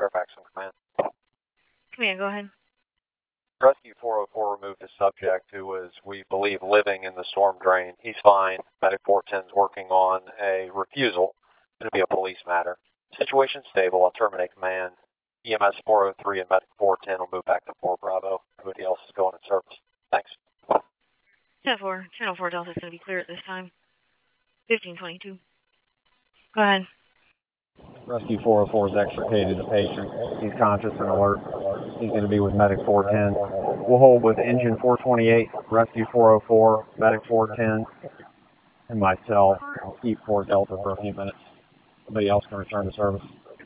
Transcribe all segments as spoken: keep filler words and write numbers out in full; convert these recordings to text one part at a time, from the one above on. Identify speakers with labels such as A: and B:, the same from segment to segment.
A: Fairfax on command.
B: Command, go ahead.
A: Rescue four oh four removed a subject who was, we believe, living in the storm drain. He's fine. Medic four ten is working on a refusal. It'll be a police matter. Situation stable. I'll terminate command. E M S four oh three and Medic four ten will move back to four Bravo. Everybody else is going in service. Thanks.
B: ten four, Channel four Delta is going to be clear at this time. fifteen twenty-two. Go ahead.
A: Rescue four oh four has extricated the patient. He's conscious and alert. He's going to be with Medic four ten. We'll hold with Engine four twenty-eight, Rescue four oh four, Medic four ten, and myself. I'll keep four Delta for a few minutes. Somebody else can return to service.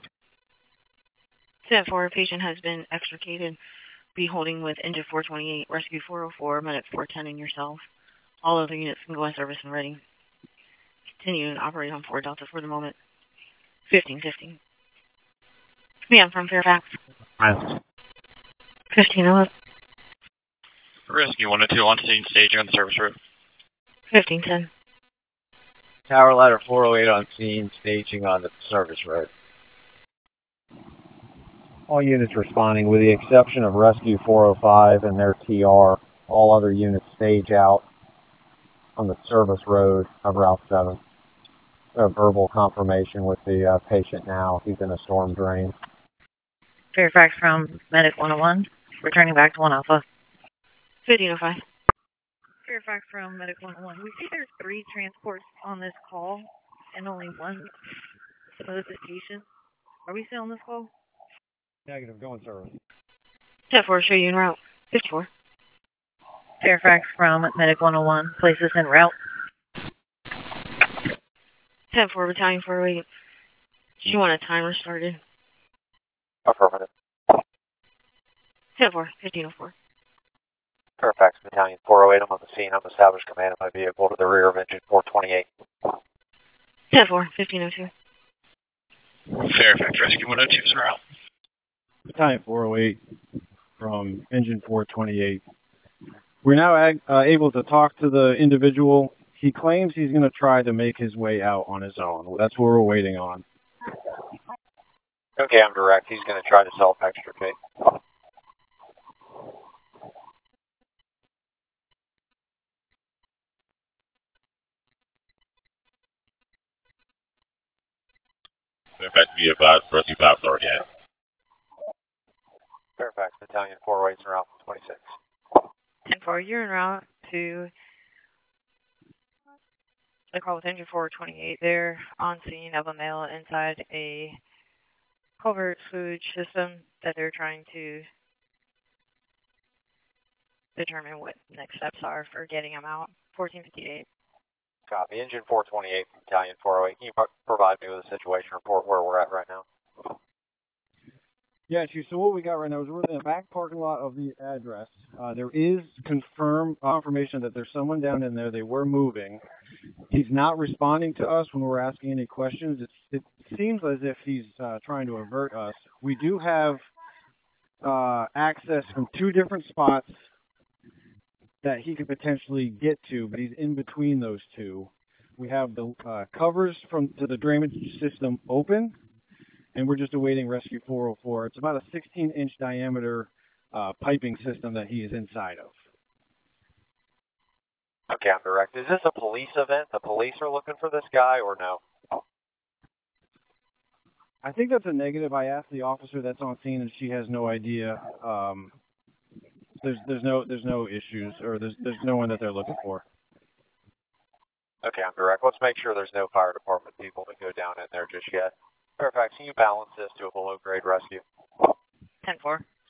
B: ten four, patient has been extricated. Be holding with Engine four twenty-eight, Rescue four oh four, Medic four ten, and yourself. All other units can go in service and ready. Continue and operate on four Delta for the moment. fifteen fifteen. Command from Fairfax.
A: Right.
B: fifteen eleven.
C: Rescue one oh two on scene, staging on the service road.
B: fifteen ten.
D: Tower ladder four oh eight on scene, staging on the service road.
A: All units responding, with the exception of Rescue four oh five and their T R. All other units stage out on the service road of Route seven. A verbal confirmation with the uh, patient now. He's in a storm drain.
E: Fairfax from Medic one oh one, returning back to one Alpha.
B: fifteen oh five.
E: Fairfax from Medic one oh one. We see there's three transports on this call and only one notification. Are we still on this call?
A: Negative, go in service.
B: ten four, show you en route. fifty-four.
E: Fairfax from Medic one oh one, places en route.
B: ten four, Battalion four oh eight. Do you want a timer started?
A: Affirmative.
B: ten four, fifteen oh four.
A: Fairfax Battalion four oh eight, I'm on the scene. I'm established command of my vehicle to the rear of Engine four twenty-eight.
B: ten four, fifteen oh two.
C: Fairfax Rescue one oh two is en route.
F: Battalion four oh eight from Engine four twenty-eight. We're now ag uh, able to talk to the individual. He claims he's going to try to make his way out on his own. That's what we're waiting on.
A: Okay, I'm direct. He's going to try to self-extricate.
G: Fairfax, be advised, Rescue five is already at.
A: Fairfax Battalion four oh eight is en route from twenty-six.
B: ten four, you're en route to the call with Engine four twenty-eight. They're on scene of a male inside a covert sewage system that they're trying to determine what next steps are for getting him out. fourteen fifty-eight.
A: Copy. Engine four twenty-eight from Battalion four oh eight. Can you pro provide me with a situation report where we're at right now?
F: Yeah, Chief. So what we got right now is we're in the back parking lot of the address. Uh, there is confirmed confirmation that there's someone down in there. They were moving. He's not responding to us when we're asking any questions. It's, it seems as if he's uh, trying to avert us. We do have uh, access from two different spots that he could potentially get to, but he's in between those two. We have the uh, covers from to the drainage system open, and we're just awaiting Rescue four oh four. It's about a sixteen inch diameter uh, piping system that he is inside of.
A: Okay, I'm direct. Is this a police event? The police are looking for this guy, or no?
F: I think that's a negative. I asked the officer that's on scene, and she has no idea. Um, there's there's no there's no issues, or there's there's no one that they're looking for.
A: Okay, I'm direct. Let's make sure there's no fire department people that go down in there just yet. Fairfax, can you balance this to a below grade rescue?
B: ten four.